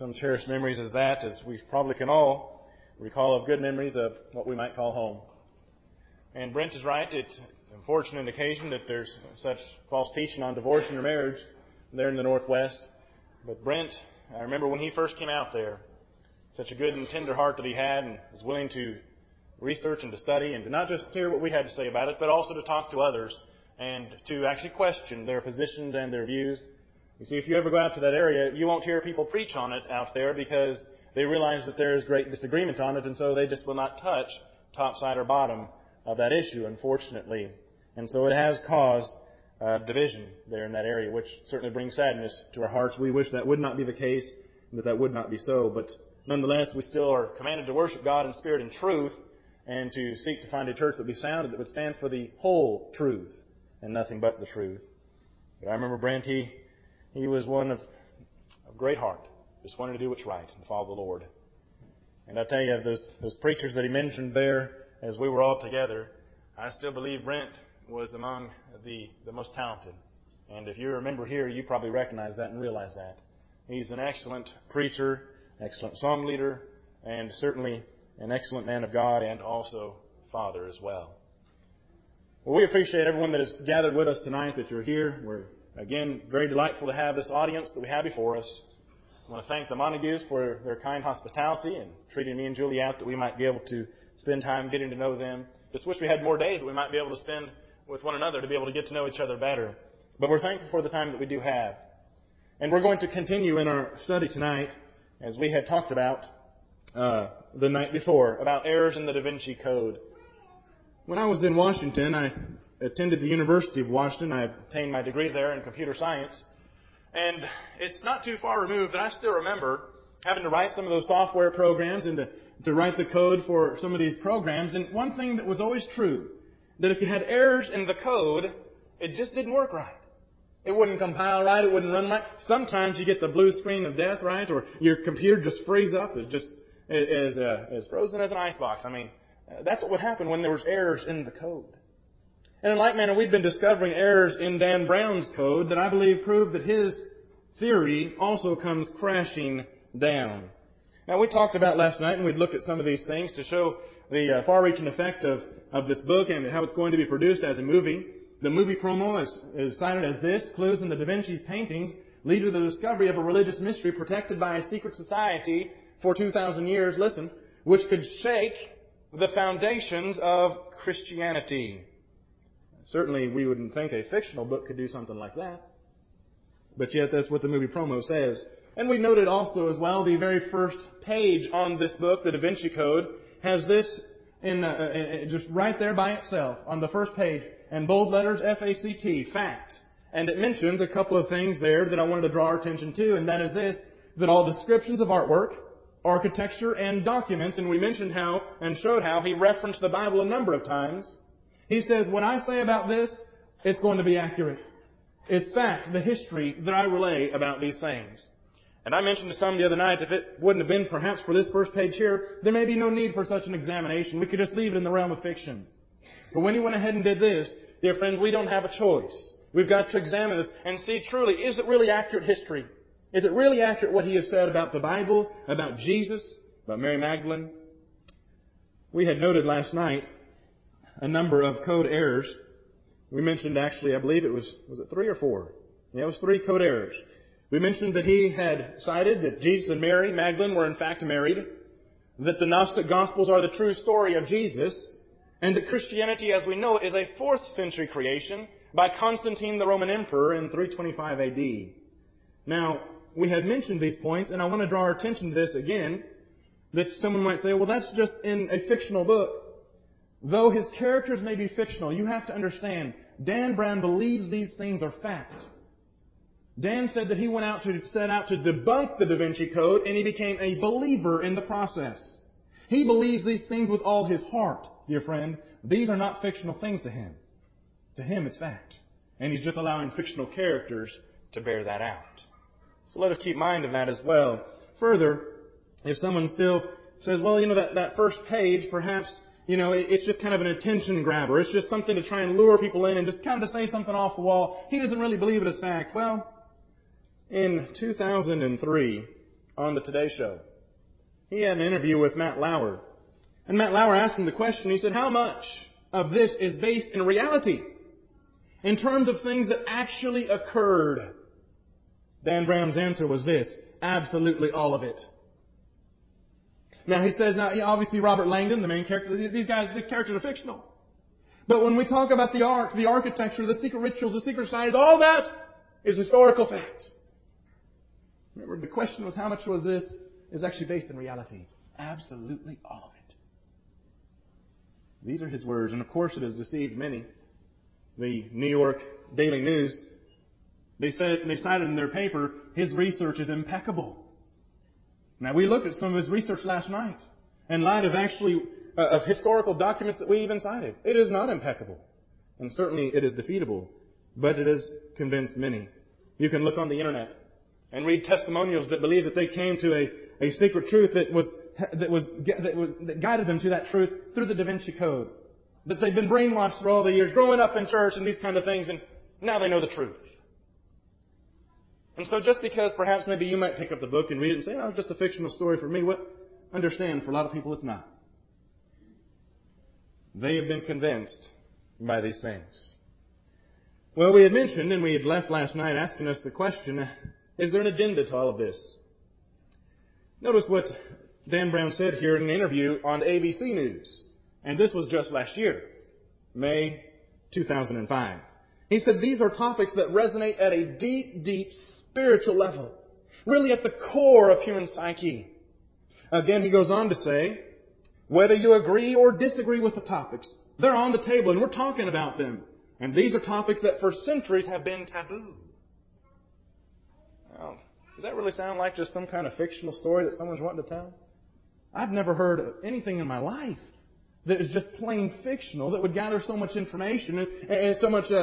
some cherished memories as that, as we probably can all recall of good memories of what we might call home. And Brent is right. It's an unfortunate occasion that there's such false teaching on divorce and marriage there in the Northwest. But Brent, I remember when he first came out there, such a good and tender heart that he had, and was willing to research and to study and to not just hear what we had to say about it, but also to talk to others and to actually question their positions and their views. You see, if you ever go out to that area, you won't hear people preach on it out there because they realize that there is great disagreement on it, and so they just will not touch top side or bottom of that issue, unfortunately. And so it has caused division there in that area, which certainly brings sadness to our hearts. We wish that would not be the case, and that would not be so. But nonetheless, we still are commanded to worship God in spirit and truth, and to seek to find a church that would be sound, that would stand for the whole truth and nothing but the truth. But I remember Brent, he was one of great heart, just wanted to do what's right and follow the Lord. And I tell you, those preachers that he mentioned there, as we were all together, I still believe Brent was among the most talented. And if you remember here, you probably recognize that and realize that. He's an excellent preacher, excellent song leader, and certainly an excellent man of God and also father as well. Well, we appreciate everyone that has gathered with us tonight, that you're here. We're, again, very delightful to have this audience that we have before us. I want to thank the Montagues for their kind hospitality and treating me and Julie out that we might be able to spend time getting to know them. Just wish we had more days that we might be able to spend with one another to be able to get to know each other better. But we're thankful for the time that we do have. And we're going to continue in our study tonight, as we had talked about the night before, about errors in the Da Vinci Code. When I was in Washington, I attended the University of Washington. I obtained my degree there in computer science. And it's not too far removed, and I still remember having to write some of those software programs and to write the code for some of these programs. And one thing that was always true, that if you had errors in the code, it just didn't work right. It wouldn't compile right, it wouldn't run right. Sometimes you get the blue screen of death, right? Or your computer just freezes up. It's just as frozen as an icebox. I mean, that's what would happen when there was errors in the code. And in like manner, we've been discovering errors in Dan Brown's code that I believe prove that his theory also comes crashing down. Now, we talked about last night, and we'd looked at some of these things to show the far-reaching effect of this book and how it's going to be produced as a movie. The movie promo is cited as this: clues in the Da Vinci's paintings lead to the discovery of a religious mystery protected by a secret society for 2,000 years, listen, which could shake the foundations of Christianity. Certainly, we wouldn't think a fictional book could do something like that. But yet, that's what the movie promo says. And we noted also as well, the very first page on this book, the Da Vinci Code, has this just right there by itself on the first page, in bold letters, F-A-C-T, fact. And it mentions a couple of things there that I wanted to draw our attention to, and that is this: that all descriptions of artwork, architecture, and documents, and we mentioned how and showed how he referenced the Bible a number of times. He says, what I say about this, it's going to be accurate. It's fact, the history that I relay about these things. And I mentioned to some the other night, if it wouldn't have been perhaps for this first page here, there may be no need for such an examination. We could just leave it in the realm of fiction. But when he went ahead and did this, dear friends, we don't have a choice. We've got to examine this and see truly, is it really accurate history? Is it really accurate what he has said about the Bible, about Jesus, about Mary Magdalene? We had noted last night a number of code errors. We mentioned actually, I believe it was it 3 or 4? Yeah, it was 3 code errors. We mentioned that he had cited that Jesus and Mary Magdalene were in fact married, that the Gnostic Gospels are the true story of Jesus, and that Christianity as we know it is a 4th century creation by Constantine the Roman Emperor in 325 AD. Now, we had mentioned these points, and I want to draw our attention to this again, that someone might say, well, that's just in a fictional book. Though his characters may be fictional, you have to understand, Dan Brown believes these things are fact. Dan said that he set out to debunk the Da Vinci Code, and he became a believer in the process. He believes these things with all his heart, dear friend. These are not fictional things to him. To him, it's fact. And he's just allowing fictional characters to bear that out. So let us keep mind of that as well. Further, if someone still says, well, that first page, perhaps, it's just kind of an attention grabber. It's just something to try and lure people in and just kind of to say something off the wall. He doesn't really believe it as fact. Well, in 2003, on the Today Show. He had an interview with Matt Lauer. And Matt Lauer asked him the question, he said, how much of this is based in reality? In terms of things that actually occurred? Dan Brown's answer was this: absolutely all of it. Now he says, obviously Robert Langdon, the main character, these guys, the characters are fictional. But when we talk about the art, the architecture, the secret rituals, the secret societies, all that is historical fact. Remember, the question was how much was this is actually based in reality? Absolutely all of it. These are his words, and of course it has deceived many. The New York Daily News, they cited in their paper, his research is impeccable. Now, we looked at some of his research last night, in light of of historical documents that we even cited. It is not impeccable. And certainly it is defeatable. But it has convinced many. You can look on the internet and read testimonials that believe that they came to a secret truth that guided them to that truth through the Da Vinci Code. That they've been brainwashed through all the years, growing up in church and these kind of things, and now they know the truth. And so just because perhaps maybe you might pick up the book and read it and say, oh, it's just a fictional story for me, understand, for a lot of people it's not. They have been convinced by these things. Well, we had mentioned, and we had left last night asking us the question, is there an agenda to all of this? Notice what Dan Brown said here in an interview on ABC News. And this was just last year, May 2005. He said, these are topics that resonate at a deep, deep spiritual level. Really at the core of human psyche. Again, he goes on to say, whether you agree or disagree with the topics, they're on the table and we're talking about them. And these are topics that for centuries have been taboo. Now, does that really sound like just some kind of fictional story that someone's wanting to tell? I've never heard of anything in my life that is just plain fictional that would gather so much information and so much,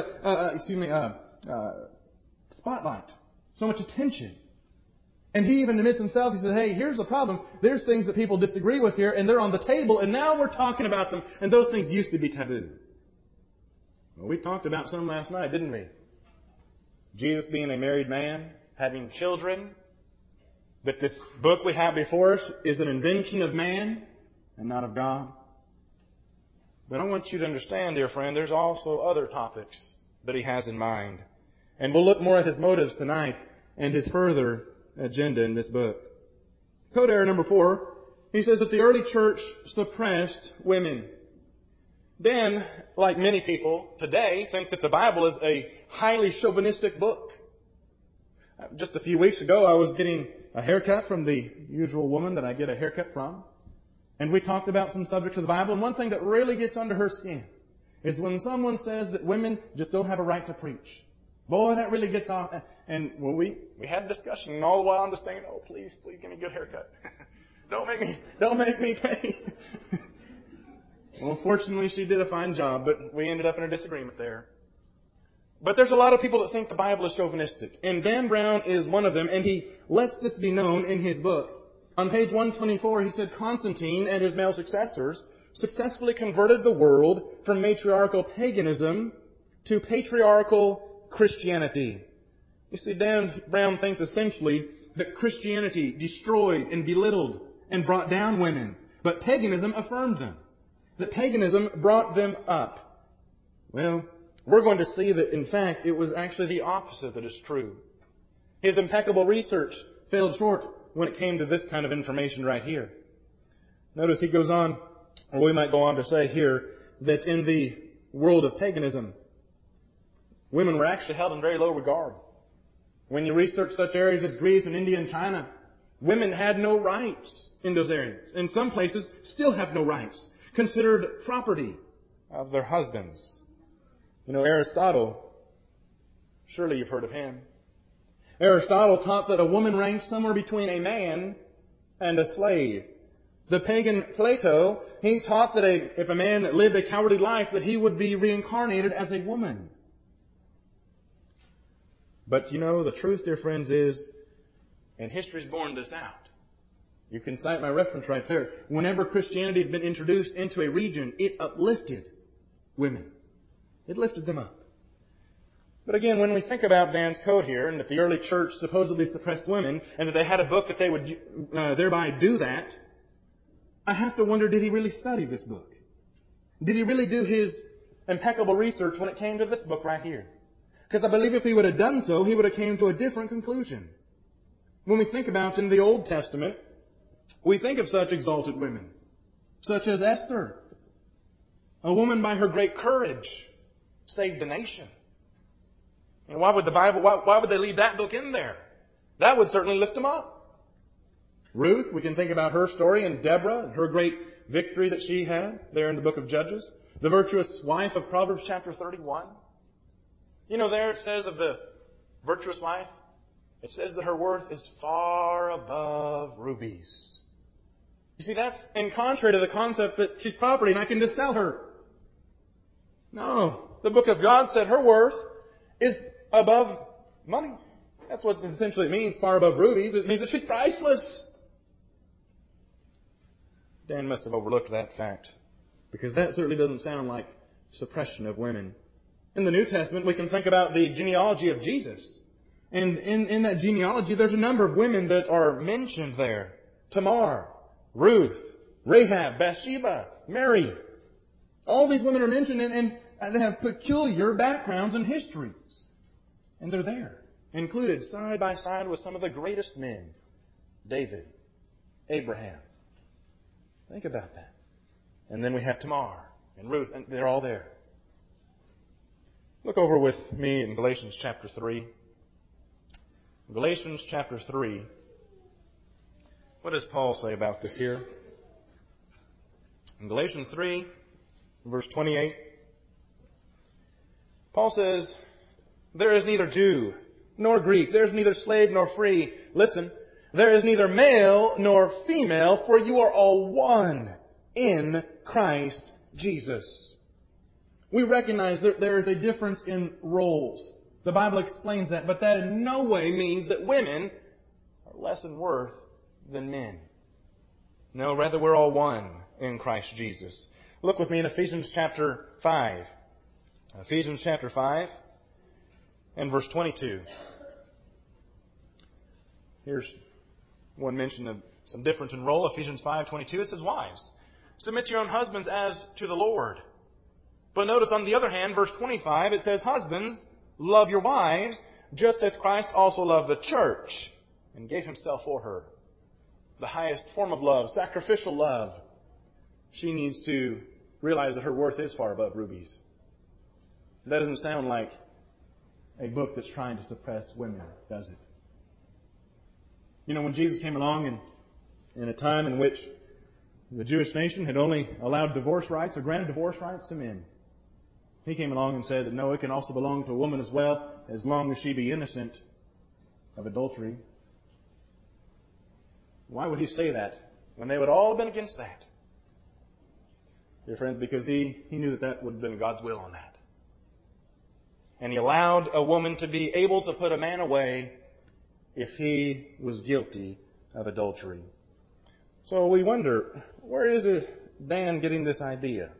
spotlight, so much attention. And he even admits himself, he says, hey, here's the problem. There's things that people disagree with here, and they're on the table, and now we're talking about them, and those things used to be taboo. Well, we talked about some last night, didn't we? Jesus being a married man, having children, that this book we have before us is an invention of man and not of God. But I want you to understand, dear friend, there's also other topics that he has in mind. And we'll look more at his motives tonight and his further agenda in this book. Code error number 4, he says that the early church suppressed women. Dan, like many people today, think that the Bible is a highly chauvinistic book. Just a few weeks ago, I was getting a haircut from the usual woman that I get a haircut from. And we talked about some subjects of the Bible. And one thing that really gets under her skin is when someone says that women just don't have a right to preach. Boy, that really gets off. And well, we had a discussion, and all the while I'm just thinking, oh, please give me a good haircut. Don't make me pay. Well, fortunately, she did a fine job, but we ended up in a disagreement there. But there's a lot of people that think the Bible is chauvinistic. And Dan Brown is one of them, and he lets this be known in his book. On page 124, he said, Constantine and his male successors successfully converted the world from matriarchal paganism to patriarchal Christianity. You see, Dan Brown thinks essentially that Christianity destroyed and belittled and brought down women, but paganism affirmed them. That paganism brought them up. Well, we're going to see that, in fact, it was actually the opposite that is true. His impeccable research failed short when it came to this kind of information right here. Notice he goes on, or we might go on to say here, that in the world of paganism, women were actually held in very low regard. When you research such areas as Greece and India and China, women had no rights in those areas. In some places, still have no rights. Considered property of their husbands. You know, Aristotle, surely you've heard of him. Aristotle taught that a woman ranked somewhere between a man and a slave. The pagan Plato, he taught that if a man lived a cowardly life, that he would be reincarnated as a woman. But you know, the truth, dear friends, is, and history's borne this out. You can cite my reference right there. Whenever Christianity has been introduced into a region, it uplifted women. It lifted them up. But again, when we think about Dan's code here, and that the early church supposedly suppressed women, and that they had a book that they would thereby do that, I have to wonder, did he really study this book? Did he really do his impeccable research when it came to this book right here? Because I believe if he would have done so, he would have came to a different conclusion. When we think about in the Old Testament, we think of such exalted women, such as Esther, a woman by her great courage saved a nation. And why would they leave that book in there? That would certainly lift them up. Ruth, we can think about her story, and Deborah and her great victory that she had there in the book of Judges. The virtuous wife of Proverbs chapter 31. You know, there it says of the virtuous wife, it says that her worth is far above rubies. You see, that's in contrary to the concept that she's property and I can just sell her. No. The book of God said her worth is above money. That's what essentially it means, far above rubies. It means that she's priceless. Dan must have overlooked that fact, because that certainly doesn't sound like suppression of women. In the New Testament, we can think about the genealogy of Jesus. And in that genealogy, there's a number of women that are mentioned there. Tamar, Ruth, Rahab, Bathsheba, Mary. All these women are mentioned, and they have peculiar backgrounds and histories. And they're there, included side by side with some of the greatest men. David, Abraham. Think about that. And then we have Tamar and Ruth, and they're all there. Look over with me in Galatians chapter 3. Galatians chapter 3. What does Paul say about this here? In Galatians 3, verse 28, Paul says, there is neither Jew nor Greek, there is neither slave nor free. Listen, there is neither male nor female, for you are all one in Christ Jesus. We recognize that there is a difference in roles. The Bible explains that, but that in no way means that women are less in worth than men. No, rather we're all one in Christ Jesus. Look with me in Ephesians chapter 5. Ephesians chapter 5 and verse 22. Here's one mention of some difference in role. Ephesians 5:22. It says, wives, submit to your own husbands as to the Lord. But notice on the other hand, verse 25, it says, husbands, love your wives, just as Christ also loved the church and gave himself for her. The highest form of love, sacrificial love. She needs to realize that her worth is far above rubies. That doesn't sound like a book that's trying to suppress women, does it? You know, when Jesus came along in a time in which the Jewish nation had only allowed divorce rights or granted divorce rights to men, He came along and said that no, it can also belong to a woman as well, as long as she be innocent of adultery. Why would He say that when they would all have been against that? Dear friends, because He knew that would have been God's will on that. And He allowed a woman to be able to put a man away if he was guilty of adultery. So we wonder, where is Dan getting this idea?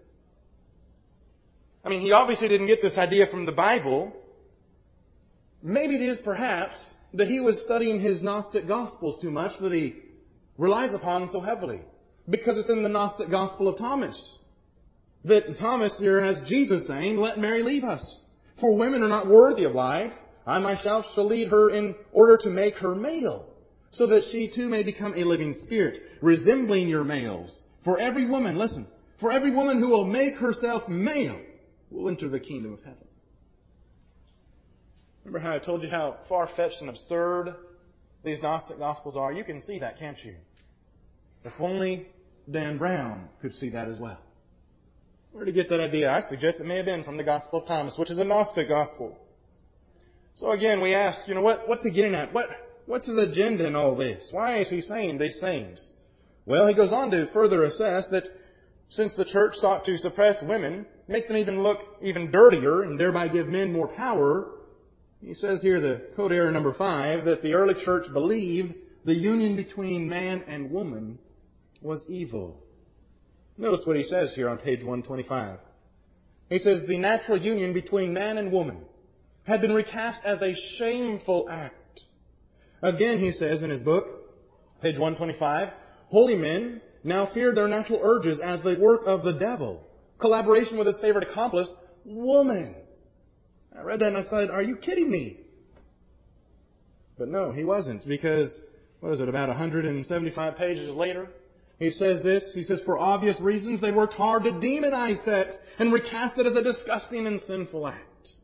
I mean, he obviously didn't get this idea from the Bible. Maybe it is perhaps that he was studying his Gnostic Gospels too much that he relies upon so heavily. Because it's in the Gnostic Gospel of Thomas. That Thomas here has Jesus saying, let Mary leave us. For women are not worthy of life. I myself shall lead her in order to make her male, so that she too may become a living spirit, resembling your males. For every woman, listen, for every woman who will make herself male will enter the kingdom of heaven. Remember how I told you how far-fetched and absurd these Gnostic Gospels are? You can see that, can't you? If only Dan Brown could see that as well. Where did he get that idea? I suggest it may have been from the Gospel of Thomas, which is a Gnostic Gospel. So again, we ask, what's he getting at? What's his agenda in all this? Why is he saying these things? Well, he goes on to further assess that since the church sought to suppress women, make them even look even dirtier, and thereby give men more power, he says here, the code error number 5, that the early church believed the union between man and woman was evil. Notice what he says here on page 125. He says, the natural union between man and woman had been recast as a shameful act. Again, he says in his book, page 125, holy men now feared their natural urges as the work of the devil. Collaboration with his favorite accomplice, woman. I read that and I said, are you kidding me? But no, he wasn't, because, about 175 pages later, he says this, he says, for obvious reasons they worked hard to demonize sex and recast it as a disgusting and sinful act.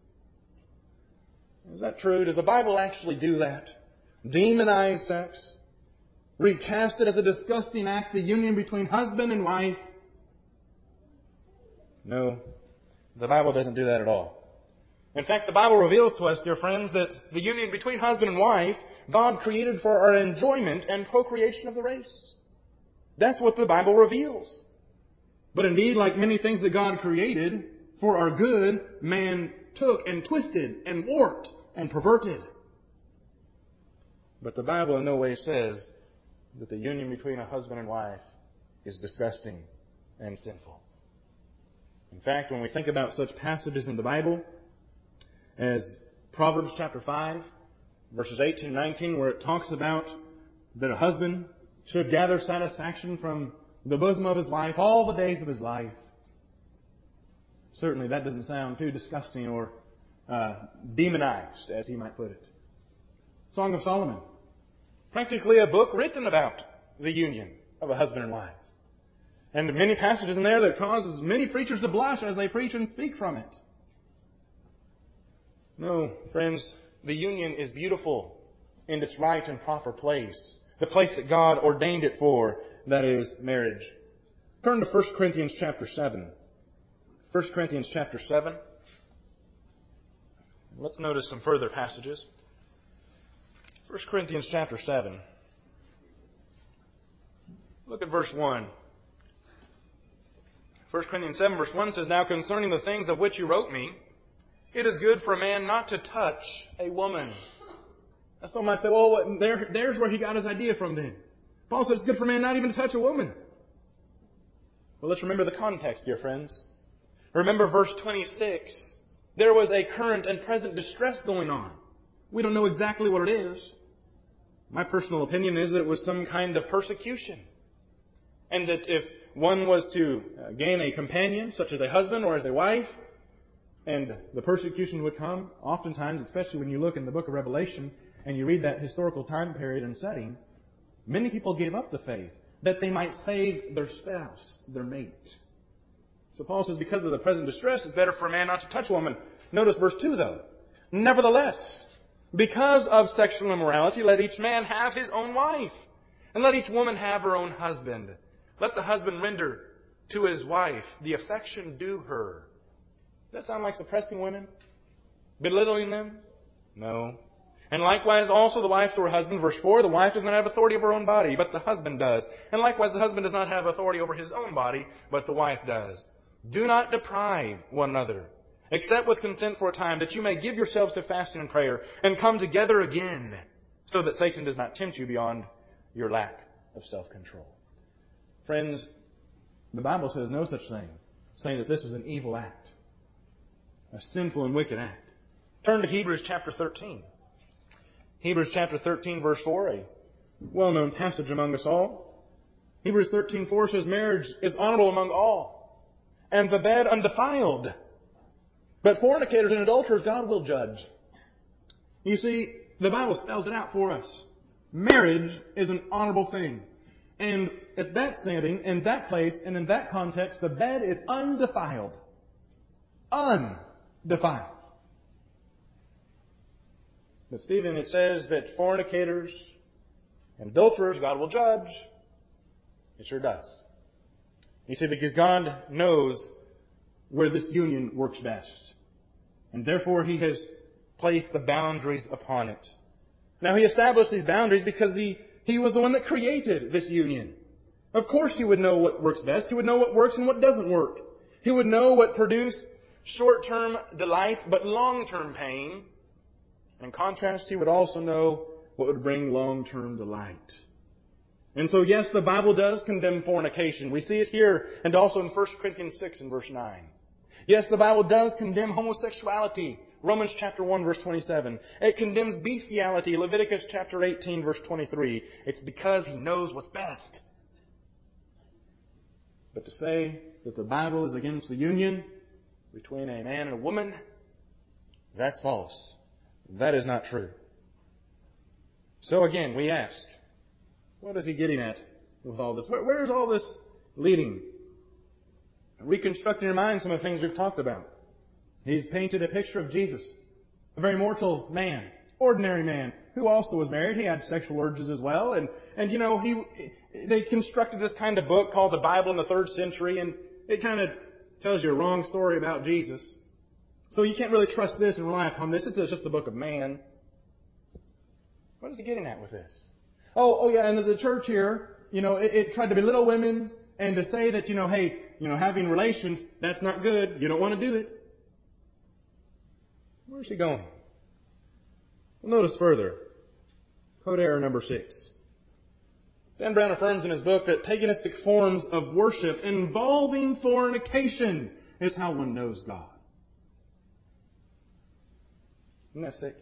Is that true? Does the Bible actually do that? Demonize sex? Recast it as a disgusting act, the union between husband and wife? No, the Bible doesn't do that at all. In fact, the Bible reveals to us, dear friends, that the union between husband and wife, God created for our enjoyment and procreation of the race. That's what the Bible reveals. But indeed, like many things that God created for our good, man took and twisted and warped and perverted. But the Bible in no way says that the union between a husband and wife is disgusting and sinful. In fact, when we think about such passages in the Bible as Proverbs chapter 5, verses 18 and 19, where it talks about that a husband should gather satisfaction from the bosom of his wife all the days of his life. Certainly that doesn't sound too disgusting or demonized, as he might put it. Song of Solomon. Practically a book written about the union of a husband and wife. And many passages in there that causes many preachers to blush as they preach and speak from it. No, friends, the union is beautiful in its right and proper place. The place that God ordained it for, that is, marriage. Turn to 1 Corinthians chapter 7. 1 Corinthians chapter 7. Let's notice some further passages. 1 Corinthians chapter 7. Look at verse 1. 1 Corinthians 7 verse 1 says, now concerning the things of which you wrote me, it is good for a man not to touch a woman. Now some might say, well, there's where he got his idea from then. Paul said it's good for a man not even to touch a woman. Well, let's remember the context, dear friends. Remember verse 26. There was a current and present distress going on. We don't know exactly what it is. My personal opinion is that it was some kind of persecution. And that if one was to gain a companion, such as a husband or as a wife, and the persecution would come, oftentimes, especially when you look in the book of Revelation and you read that historical time period and setting, many people gave up the faith that they might save their spouse, their mate. So Paul says, because of the present distress, it's better for a man not to touch a woman. Notice verse 2, though. Nevertheless, because of sexual immorality, let each man have his own wife, and let each woman have her own husband. Let the husband render to his wife the affection due her. Does that sound like suppressing women? Belittling them? No. And likewise also the wife to her husband. Verse 4, the wife does not have authority over her own body, but the husband does. And likewise the husband does not have authority over his own body, but the wife does. Do not deprive one another, except with consent for a time, that you may give yourselves to fasting and prayer, and come together again, so that Satan does not tempt you beyond your lack of self-control. Friends, the Bible says no such thing, saying that this was an evil act, a sinful and wicked act. Turn to Hebrews chapter 13. Hebrews chapter 13, verse 4, a well-known passage among us all. Hebrews 13:4 says, marriage is honorable among all, and the bed undefiled. But fornicators and adulterers God will judge. You see, the Bible spells it out for us. Marriage is an honorable thing. And at that setting, in that place, and in that context, the bed is undefiled. Undefiled. But Stephen, it says that fornicators and adulterers God will judge. It sure does. You see, because God knows where this union works best. And therefore He has placed the boundaries upon it. Now He established these boundaries because He was the one that created this union. Of course He would know what works best. He would know what works and what doesn't work. He would know what produced short-term delight but long-term pain. In contrast, He would also know what would bring long-term delight. And so, yes, the Bible does condemn fornication. We see it here and also in 1 Corinthians 6 and verse 9. Yes, the Bible does condemn homosexuality. Romans chapter 1, verse 27. It condemns bestiality, Leviticus chapter 18, verse 23. It's because He knows what's best. But to say that the Bible is against the union between a man and a woman, that's false. That is not true. So again, we ask, what is He getting at with all this? Where is all this leading? Reconstruct in your mind some of the things we've talked about. He's painted a picture of Jesus, a very mortal man, ordinary man, who also was married. He had sexual urges as well. And you know, they constructed this kind of book called the Bible in the 3rd century, and it kind of tells you a wrong story about Jesus. So you can't really trust this and rely upon this. It's just a book of man. What is He getting at with this? Oh yeah, and the church here, you know, it tried to belittle women and to say that, you know, hey, you know, having relations, that's not good. You don't want to do it. Where's he going? Well, notice further. Code error number 6. Dan Brown affirms in his book that paganistic forms of worship involving fornication is how one knows God. Isn't that sick?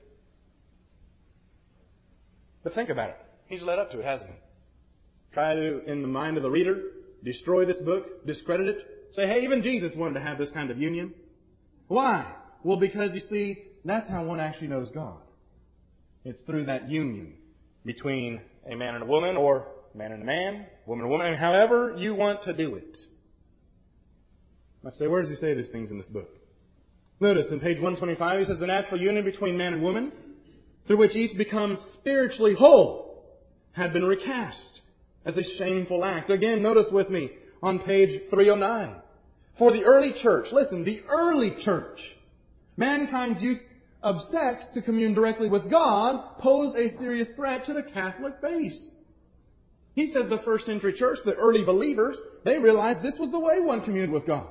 But think about it. He's led up to it, hasn't he? Try to, in the mind of the reader, destroy this book, discredit it, say, hey, even Jesus wanted to have this kind of union. Why? Well, because you see, that's how one actually knows God. It's through that union between a man and a woman, or a man and a man, woman and a woman, however you want to do it. I say, where does he say these things in this book? Notice in page 125, he says, the natural union between man and woman, through which each becomes spiritually whole, had been recast as a shameful act. Again, notice with me on page 309. For the early church, listen, the early church, mankind's use of sex to commune directly with God posed a serious threat to the Catholic base. He says the 1st century church, the early believers, they realized this was the way one communed with God.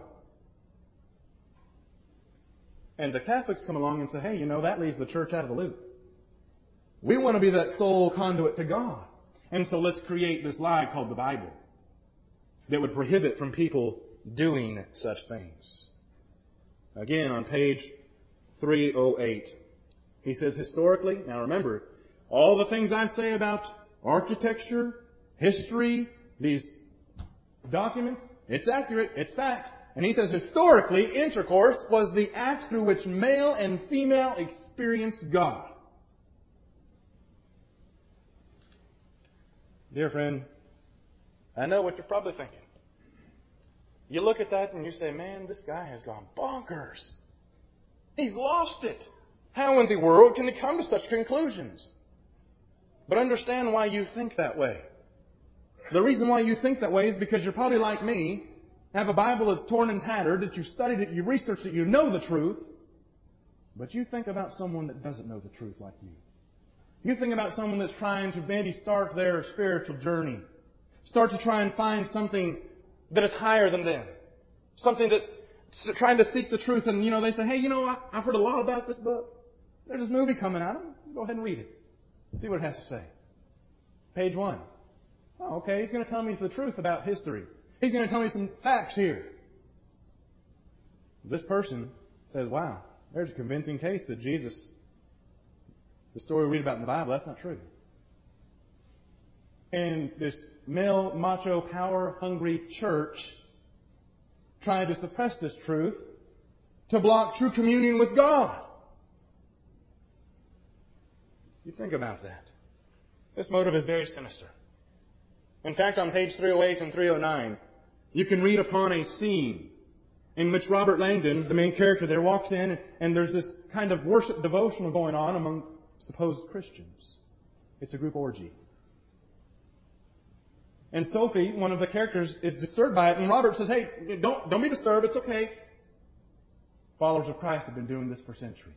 And the Catholics come along and say, hey, you know, that leaves the church out of the loop. We want to be that sole conduit to God. And so let's create this lie called the Bible that would prohibit from people doing such things. Again, on page 308, he says historically, now remember, all the things I say about architecture, history, these documents, it's accurate, it's fact. And he says historically, intercourse was the act through which male and female experienced God. Dear friend, I know what you're probably thinking. You look at that and you say, man, this guy has gone bonkers. He's lost it. How in the world can he come to such conclusions? But understand why you think that way. The reason why you think that way is because you're probably like me, have a Bible that's torn and tattered, that you've studied it, you've researched it, you know the truth, but you think about someone that doesn't know the truth like you. You think about someone that's trying to maybe start their spiritual journey. Start to try and find something that is higher than them. Something that trying to seek the truth. And, you know, they say, hey, you know, I've heard a lot about this book. There's this movie coming out. Go ahead and read it. See what it has to say. Page 1. Oh, okay. He's going to tell me the truth about history. He's going to tell me some facts here. This person says, wow, there's a convincing case that Jesus, the story we read about in the Bible, that's not true. And this male, macho, power-hungry church tried to suppress this truth to block true communion with God. You think about that. This motive is very sinister. In fact, on page 308 and 309, you can read upon a scene in which Robert Langdon, the main character there, walks in and there's this kind of worship devotional going on among supposed Christians. It's a group orgy. And Sophie, one of the characters, is disturbed by it, and Robert says, hey, don't be disturbed, it's okay. Followers of Christ have been doing this for centuries.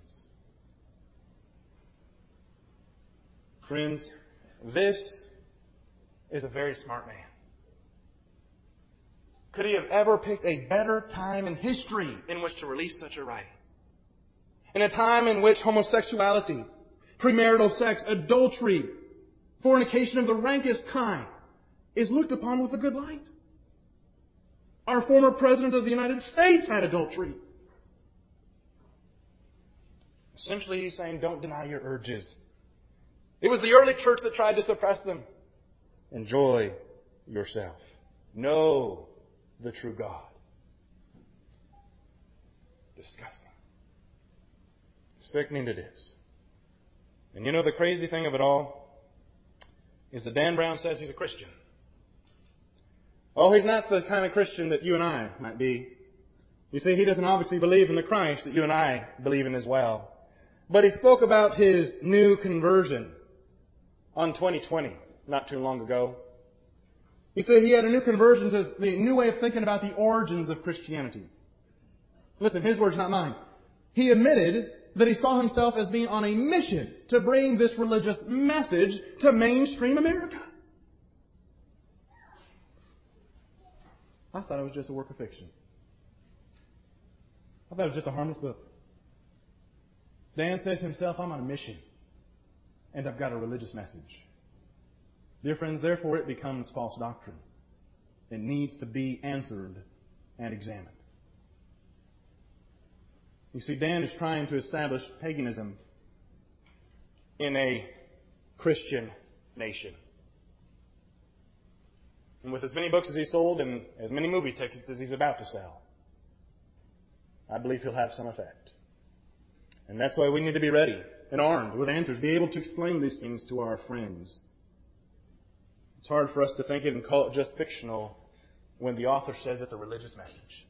Friends, this is a very smart man. Could he have ever picked a better time in history in which to release such a writing? In a time in which homosexuality, premarital sex, adultery, fornication of the rankest kind is looked upon with a good light. Our former President of the United States had adultery. Essentially, he's saying, don't deny your urges. It was the early church that tried to suppress them. Enjoy yourself. Know the true God. Disgusting. Sickening it is. And you know the crazy thing of it all is that Dan Brown says he's a Christian. Oh, he's not the kind of Christian that you and I might be. You see, he doesn't obviously believe in the Christ that you and I believe in as well. But he spoke about his new conversion on 2020, not too long ago. He said he had a new conversion to the new way of thinking about the origins of Christianity. Listen, his words, not mine. He admitted that he saw himself as being on a mission to bring this religious message to mainstream America. I thought it was just a work of fiction. I thought it was just a harmless book. Dan says himself, I'm on a mission, and I've got a religious message. Dear friends, therefore it becomes false doctrine. It needs to be answered and examined. You see, Dan is trying to establish paganism in a Christian nation. And with as many books as he sold and as many movie tickets as he's about to sell, I believe he'll have some effect. And that's why we need to be ready and armed with answers, be able to explain these things to our friends. It's hard for us to think it and call it just fictional when the author says it's a religious message.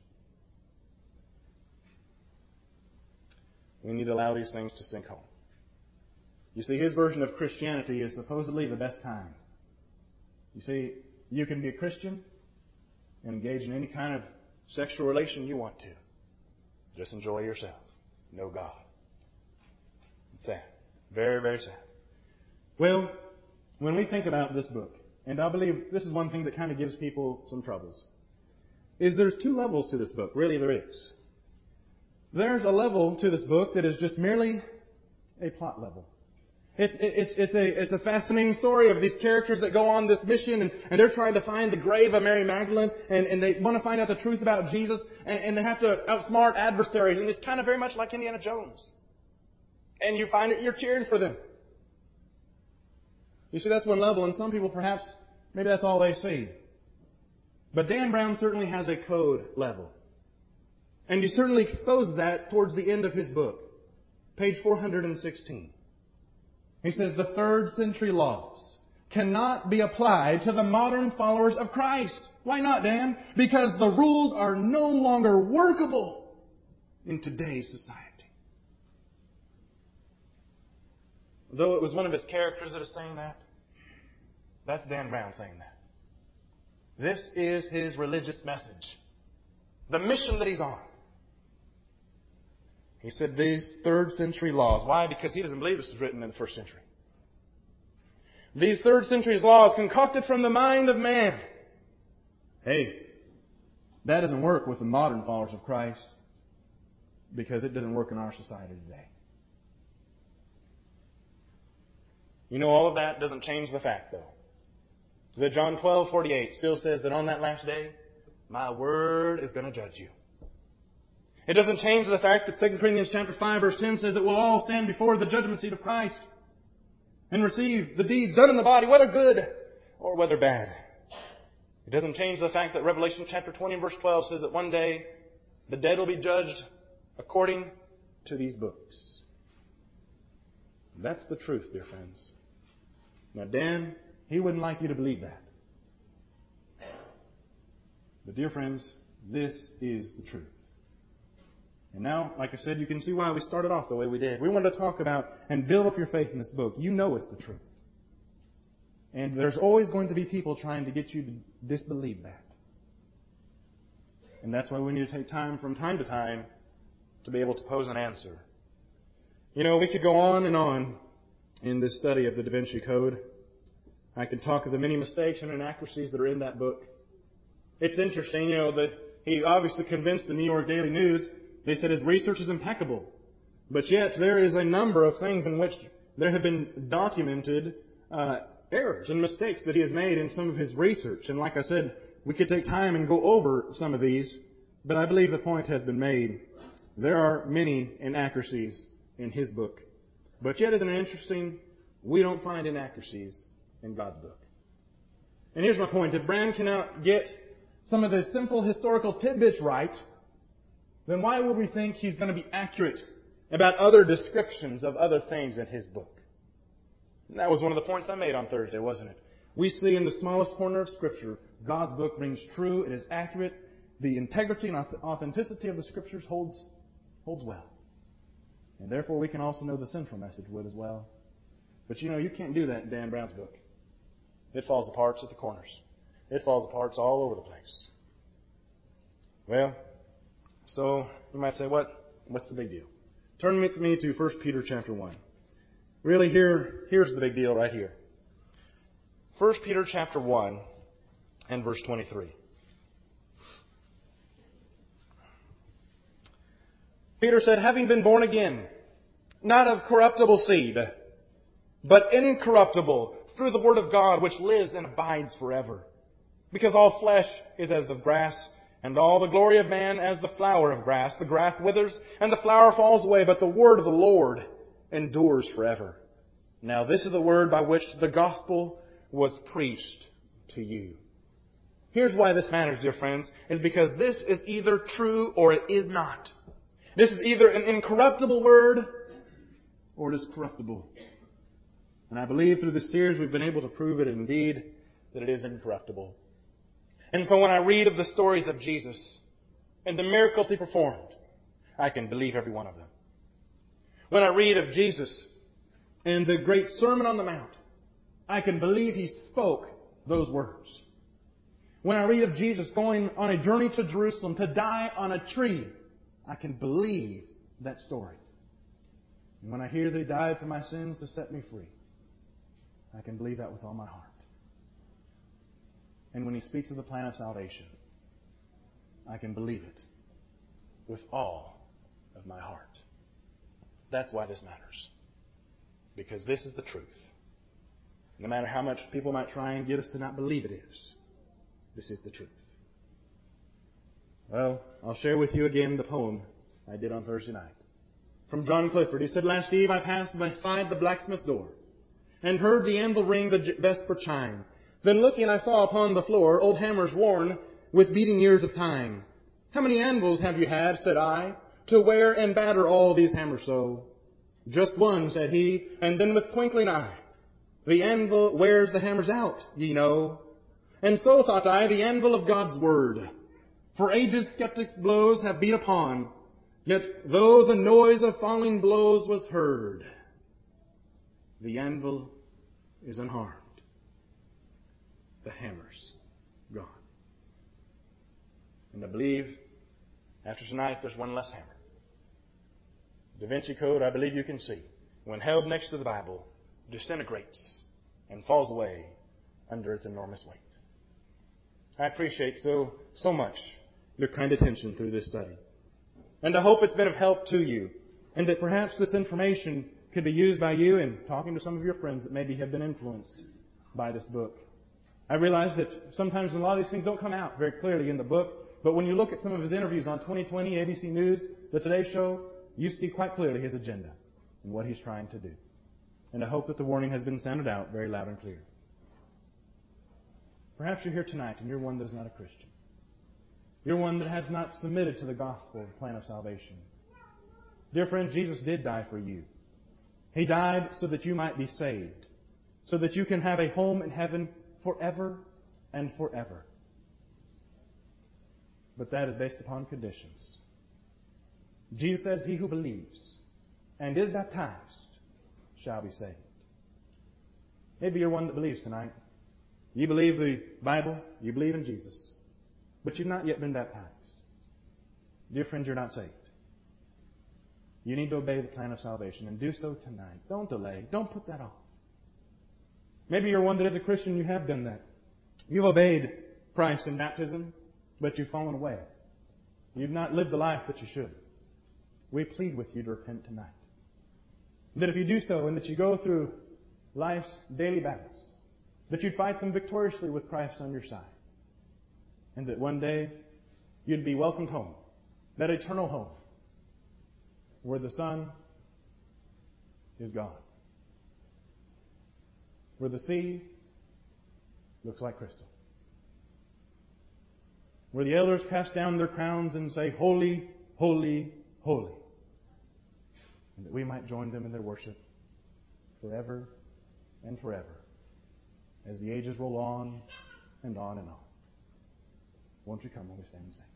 We need to allow these things to sink home. You see, his version of Christianity is supposedly the best kind. You see, you can be a Christian and engage in any kind of sexual relation you want to. Just enjoy yourself. Know God. It's sad. Very, very sad. Well, when we think about this book, and I believe this is one thing that kind of gives people some troubles, is there's two levels to this book. Really, there is. There's a level to this book that is just merely a plot level. It's a fascinating story of these characters that go on this mission and they're trying to find the grave of Mary Magdalene and they want to find out the truth about Jesus and they have to outsmart adversaries, and it's kind of very much like Indiana Jones. And you find it, you're cheering for them. You see, that's one level, and some people perhaps, maybe that's all they see. But Dan Brown certainly has a code level. And he certainly exposes that towards the end of his book. Page 416. He says the 3rd century laws cannot be applied to the modern followers of Christ. Why not, Dan? Because the rules are no longer workable in today's society. Though it was one of his characters that is saying that, that's Dan Brown saying that. This is his religious message. The mission that he's on. He said these 3rd century laws. Why? Because he doesn't believe this was written in the 1st century. These 3rd century laws concocted from the mind of man. Hey, that doesn't work with the modern followers of Christ because it doesn't work in our society today. You know, all of that doesn't change the fact, though, that John 12:48 still says that on that last day, my word is going to judge you. It doesn't change the fact that 2 Corinthians chapter 5 verse 10 says that we'll all stand before the judgment seat of Christ and receive the deeds done in the body, whether good or whether bad. It doesn't change the fact that Revelation chapter 20 verse 12 says that one day the dead will be judged according to these books. That's the truth, dear friends. Now, Dan, he wouldn't like you to believe that. But, dear friends, this is the truth. And now, like I said, you can see why we started off the way we did. We wanted to talk about and build up your faith in this book. You know it's the truth. And there's always going to be people trying to get you to disbelieve that. And that's why we need to take time from time to time to be able to pose an answer. You know, we could go on and on in this study of the Da Vinci Code. I could talk of the many mistakes and inaccuracies that are in that book. It's interesting, you know, that he obviously convinced the New York Daily News. They said his research is impeccable. But yet there is a number of things in which there have been documented errors and mistakes that he has made in some of his research. And like I said, we could take time and go over some of these, but I believe the point has been made. There are many inaccuracies in His book. But yet, isn't it interesting? We don't find inaccuracies in God's book. And here's my point. If Brand cannot get some of the simple historical tidbits right, then why would we think he's going to be accurate about other descriptions of other things in his book? And that was one of the points I made on Thursday, wasn't it? We see in the smallest corner of Scripture, God's book rings true. It is accurate. The integrity and authenticity of the Scriptures holds well. And therefore, we can also know the central message would as well. But you can't do that in Dan Brown's book. It falls apart at the corners. It falls apart all over the place. Well, so you might say, what's the big deal? Turn with me to 1 Peter chapter 1. Really, here's the big deal right here. 1 Peter chapter 1 and verse 23. Peter said, having been born again, not of corruptible seed, but incorruptible, through the word of God, which lives and abides forever. Because all flesh is as of grass, and all the glory of man as the flower of grass. The grass withers, and the flower falls away, but the word of the Lord endures forever. Now this is the word by which the gospel was preached to you. Here's why this matters, dear friends, is because this is either true or it is not. This is either an incorruptible word or it is corruptible. And I believe through this series we've been able to prove it indeed that it is incorruptible. And so when I read of the stories of Jesus and the miracles He performed, I can believe every one of them. When I read of Jesus and the great Sermon on the Mount, I can believe He spoke those words. When I read of Jesus going on a journey to Jerusalem to die on a tree, I can believe that story. And when I hear that He died for my sins to set me free, I can believe that with all my heart. And when He speaks of the plan of salvation, I can believe it with all of my heart. That's why this matters. Because this is the truth. No matter how much people might try and get us to not believe it is, this is the truth. Well, I'll share with you again the poem I did on Thursday night. From John Clifford. He said, last eve I passed beside the blacksmith's door and heard the anvil ring the vesper chime. Then looking I saw upon the floor old hammers worn with beating years of time. How many anvils have you had, said I, to wear and batter all these hammers so? Just one, said he, and then with twinkling eye, the anvil wears the hammers out, ye know. And so, thought I, the anvil of God's Word, for ages skeptics' blows have beat upon, yet though the noise of falling blows was heard, the anvil is unharmed, the hammer's gone. And I believe after tonight there's one less hammer. Da Vinci Code, I believe you can see, when held next to the Bible, disintegrates and falls away under its enormous weight. I appreciate so much your kind attention through this study. And I hope it's been of help to you, and that perhaps this information could be used by you in talking to some of your friends that maybe have been influenced by this book. I realize that sometimes a lot of these things don't come out very clearly in the book, but when you look at some of his interviews on 2020, ABC News, The Today Show, you see quite clearly his agenda and what he's trying to do. And I hope that the warning has been sounded out very loud and clear. Perhaps you're here tonight and you're one that is not a Christian. You're one that has not submitted to the gospel plan of salvation. Dear friend, Jesus did die for you. He died so that you might be saved, so that you can have a home in heaven forever and forever. But that is based upon conditions. Jesus says, he who believes and is baptized shall be saved. Maybe you're one that believes tonight. You believe the Bible, you believe in Jesus, but you've not yet been baptized. Dear friend, you're not saved. You need to obey the plan of salvation and do so tonight. Don't delay. Don't put that off. Maybe you're one that is a Christian, you have done that. You've obeyed Christ in baptism, but you've fallen away. You've not lived the life that you should. We plead with you to repent tonight. That if you do so and that you go through life's daily battles, that you'd fight them victoriously with Christ on your side. And that one day you'd be welcomed home, that eternal home, where the sun is gone. Where the sea looks like crystal. Where the elders cast down their crowns and say, Holy, holy, holy. And that we might join them in their worship forever and forever as the ages roll on and on and on. Won't you come when we stand and sing?